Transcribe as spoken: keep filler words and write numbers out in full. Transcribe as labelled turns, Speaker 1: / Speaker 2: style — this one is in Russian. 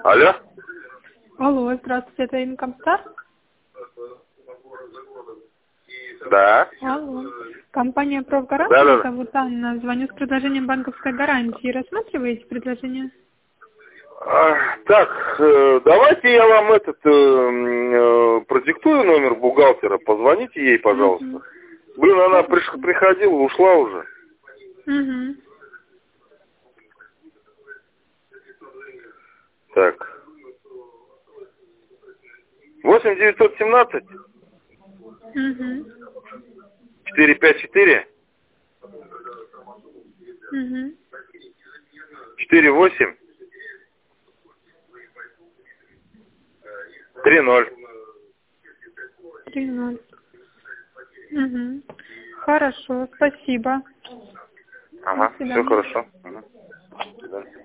Speaker 1: Алло?
Speaker 2: Алло, здравствуйте, это Инкомстар?
Speaker 1: Да.
Speaker 2: Алло. Компания «Профгарант»,
Speaker 1: Да, да,
Speaker 2: меня
Speaker 1: да.
Speaker 2: зовут Анна. Звоню с предложением банковской гарантии. Рассматриваете предложение?
Speaker 1: А, так, э, давайте я вам этот э, э, продиктую номер бухгалтера, позвоните ей, пожалуйста.
Speaker 2: Угу.
Speaker 1: Блин, она приш- приходила, ушла уже.
Speaker 2: Угу.
Speaker 1: Так. восемь девятьсот семнадцать
Speaker 2: Угу.
Speaker 1: четыре пять четыре
Speaker 2: Угу.
Speaker 1: четыре восемь три ноль.
Speaker 2: три ноль. Угу. Хорошо, спасибо.
Speaker 1: Ага,
Speaker 2: До
Speaker 1: все
Speaker 2: свидания.
Speaker 1: хорошо. Ага. До свидания.